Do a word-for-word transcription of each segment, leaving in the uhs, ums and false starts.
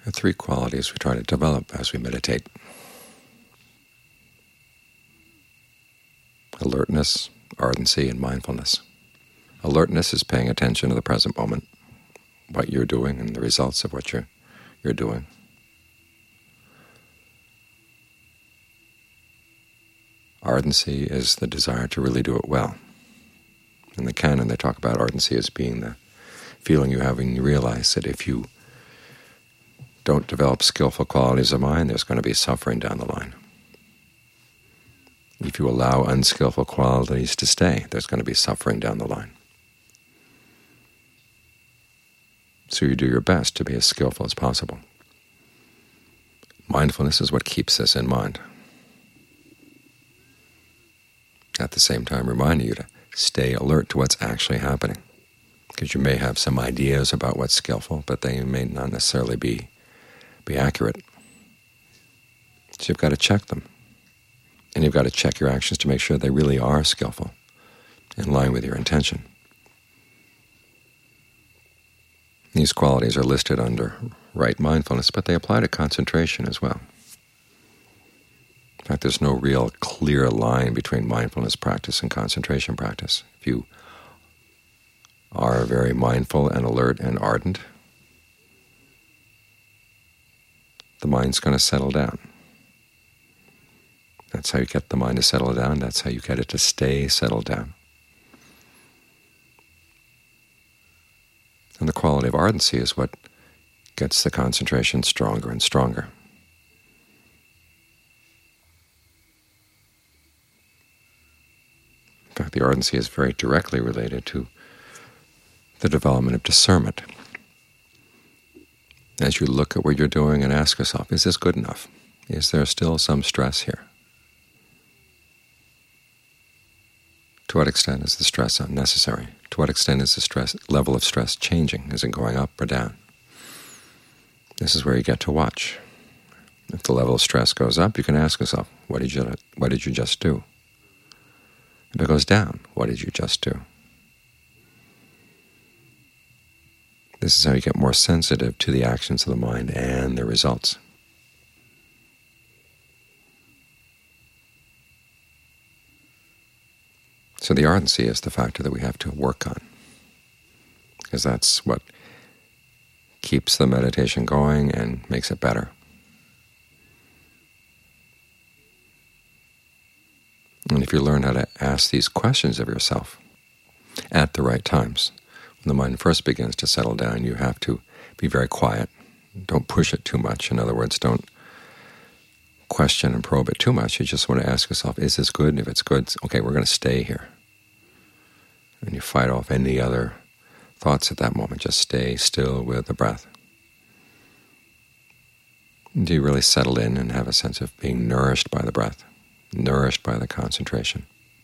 are three qualities we try to develop as we meditate: alertness, ardency, and mindfulness. Alertness is paying attention to the present moment, what you're doing and the results of what you're, you're doing. Ardency is the desire to really do it well. In the canon, they talk about ardency as being the feeling you have when you realize that if you don't develop skillful qualities of mind, there's going to be suffering down the line. If you allow unskillful qualities to stay, there's going to be suffering down the line. So you do your best to be as skillful as possible. Mindfulness is what keeps this in mind. At the same time, reminding you to stay alert to what's actually happening, because you may have some ideas about what's skillful, but they may not necessarily be be accurate. So you've got to check them, and you've got to check your actions to make sure they really are skillful, in line with your intention. These qualities are listed under right mindfulness, but they apply to concentration as well. In fact, there's no real clear line between mindfulness practice and concentration practice. If you are very mindful and alert and ardent, the mind's going to settle down. That's how you get the mind to settle down. That's how you get it to stay settled down. And the quality of ardency is what gets the concentration stronger and stronger. In fact, the ardency is very directly related to the development of discernment. As you look at what you're doing and ask yourself, is this good enough? Is there still some stress here? To what extent is the stress unnecessary? To what extent is the stress level of stress changing? Is it going up or down? This is where you get to watch. If the level of stress goes up, you can ask yourself, what did you, what did you just do? If it goes down, what did you just do? This is how you get more sensitive to the actions of the mind and their results. So the ardency is the factor that we have to work on, because that's what keeps the meditation going and makes it better. And if you learn how to ask these questions of yourself at the right times, when the mind first begins to settle down, you have to be very quiet. Don't push it too much. In other words, don't question and probe it too much. You just want to ask yourself, is this good? And if it's good, okay, we're going to stay here. And you fight off any other thoughts at that moment. Just stay still with the breath. Do you really settle in and have a sense of being nourished by the breath, nourished by the concentration?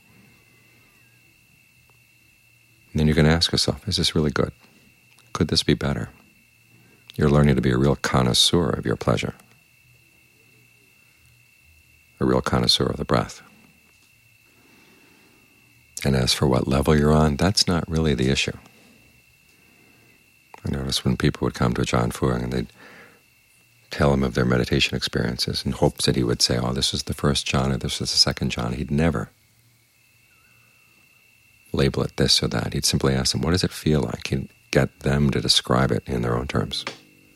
And then you can ask yourself, is this really good? Could this be better? You're learning to be a real connoisseur of your pleasure, a real connoisseur of the breath. And as for what level you're on, that's not really the issue. I noticed when people would come to Ajaan Fuang and they'd tell him of their meditation experiences in hopes that he would say, oh, this is the first jhana, this is the second jhana. He'd never label it this or that. He'd simply ask them, what does it feel like? He'd get them to describe it in their own terms.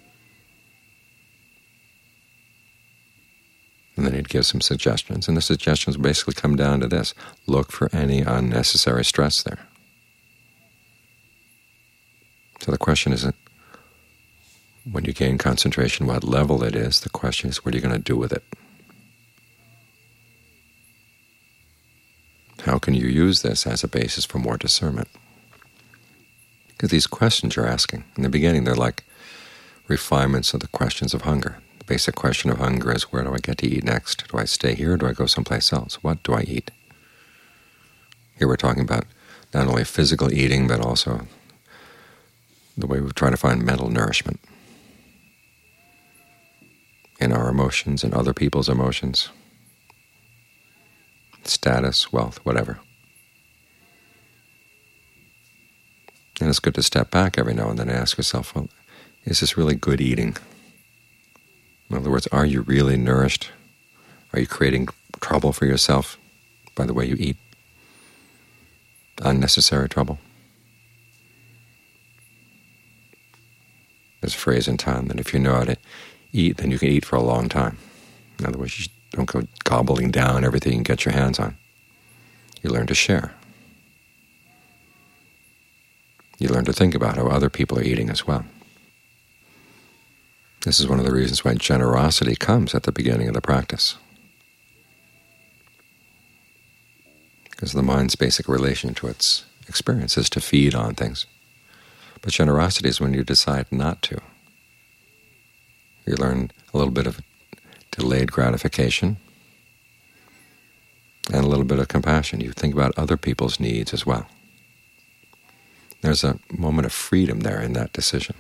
And then he'd give some suggestions, and the suggestions basically come down to this: look for any unnecessary stress there. So the question isn't when you gain concentration what level it is, the question is what are you going to do with it? How can you use this as a basis for more discernment? Because these questions you're asking, in the beginning they're like refinements of the questions of hunger. The basic question of hunger is, where do I get to eat next? Do I stay here or do I go someplace else? What do I eat? Here we're talking about not only physical eating, but also the way we try to find mental nourishment in our emotions and other people's emotions, status, wealth, whatever. And it's good to step back every now and then and ask yourself, well, is this really good eating? In other words, are you really nourished? Are you creating trouble for yourself by the way you eat? Unnecessary trouble? There's a phrase in Thai that if you know how to eat, then you can eat for a long time. In other words, you don't go gobbling down everything you can get your hands on. You learn to share. You learn to think about how other people are eating as well. This is one of the reasons why generosity comes at the beginning of the practice. Because the mind's basic relation to its experience is to feed on things. But generosity is when you decide not to. You learn a little bit of delayed gratification and a little bit of compassion. You think about other people's needs as well. There's a moment of freedom there in that decision.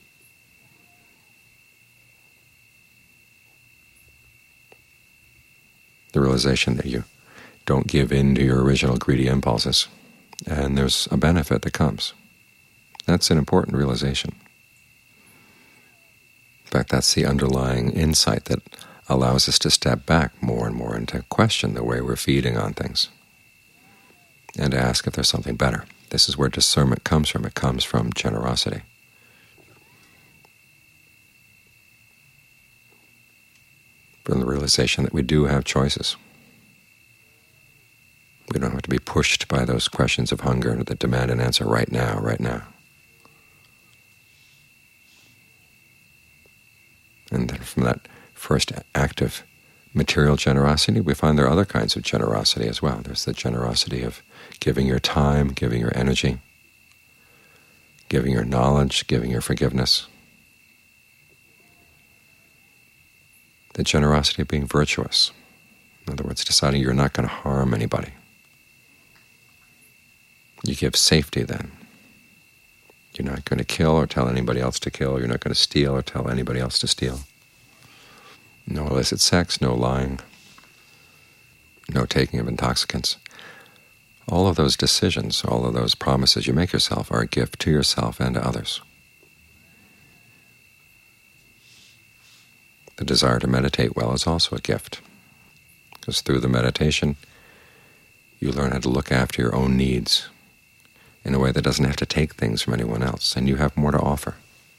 The realization that you don't give in to your original greedy impulses, and there's a benefit that comes. That's an important realization. In fact, that's the underlying insight that allows us to step back more and more and to question the way we're feeding on things and to ask if there's something better. This is where discernment comes from. It comes from generosity. From the realization that we do have choices. We don't have to be pushed by those questions of hunger that demand an answer right now, right now. And then from that first act of material generosity, we find there are other kinds of generosity as well. There's the generosity of giving your time, giving your energy, giving your knowledge, giving your forgiveness. The generosity of being virtuous. In other words, deciding you're not going to harm anybody. You give safety then. You're not going to kill or tell anybody else to kill. You're not going to steal or tell anybody else to steal. No illicit sex, no lying, no taking of intoxicants. All of those decisions, all of those promises you make yourself are a gift to yourself and to others. The desire to meditate well is also a gift, because through the meditation you learn how to look after your own needs in a way that doesn't have to take things from anyone else, and you have more to offer.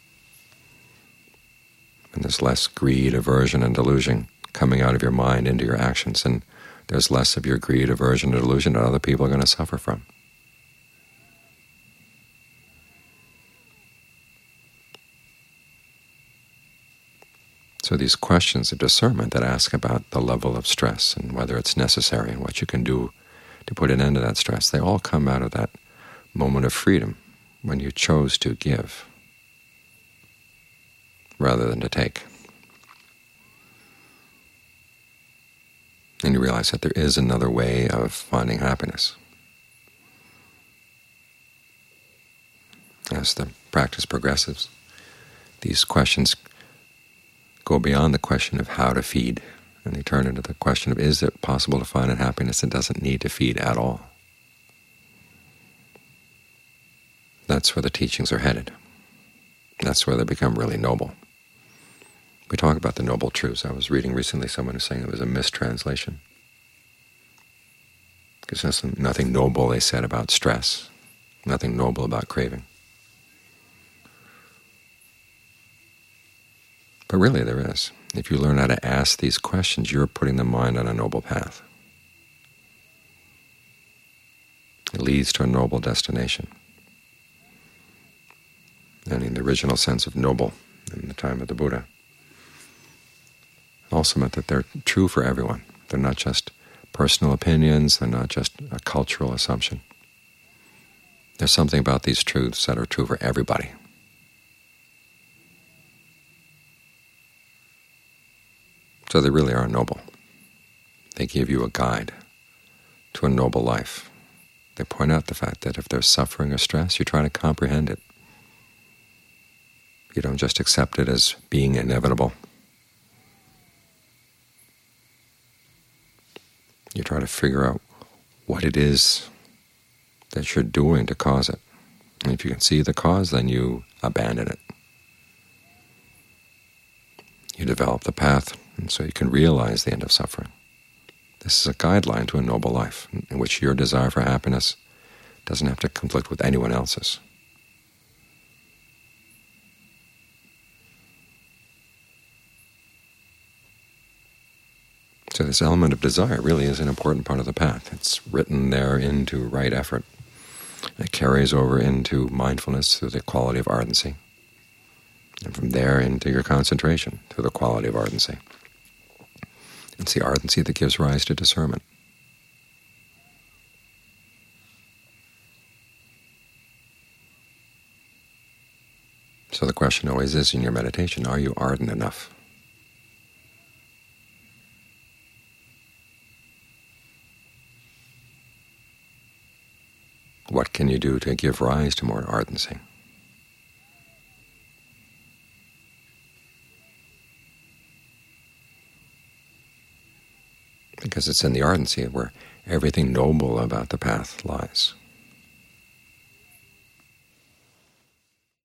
And there's less greed, aversion, and delusion coming out of your mind into your actions, and there's less of your greed, aversion, and delusion that other people are going to suffer from. So these questions of discernment that ask about the level of stress and whether it's necessary and what you can do to put an end to that stress, they all come out of that moment of freedom when you chose to give rather than to take. And you realize that there is another way of finding happiness. As the practice progresses, these questions go beyond the question of how to feed, and they turn into the question of, is it possible to find a happiness that doesn't need to feed at all? That's where the teachings are headed. That's where they become really noble. We talk about the noble truths. I was reading recently someone who was saying it was a mistranslation, because there's nothing noble, they said, about stress, nothing noble about craving. But really there is. If you learn how to ask these questions, you're putting the mind on a noble path. It leads to a noble destination. And in the original sense of noble in the time of the Buddha, also meant that they're true for everyone. They're not just personal opinions, they're not just a cultural assumption. There's something about these truths that are true for everybody. So they really are noble. They give you a guide to a noble life. They point out the fact that if there's suffering or stress, you try to comprehend it. You don't just accept it as being inevitable. You try to figure out what it is that you're doing to cause it. And if you can see the cause, then you abandon it. you develop the path, and so you can realize the end of suffering. This is a guideline to a noble life, in which your desire for happiness doesn't have to conflict with anyone else's. So this element of desire really is an important part of the path. It's written there into right effort. It carries over into mindfulness through the quality of ardency, and from there into your concentration through the quality of ardency. It's the ardency that gives rise to discernment. So the question always is in your meditation, are you ardent enough? What can you do to give rise to more ardency? Because it's in the ardency where everything noble about the path lies.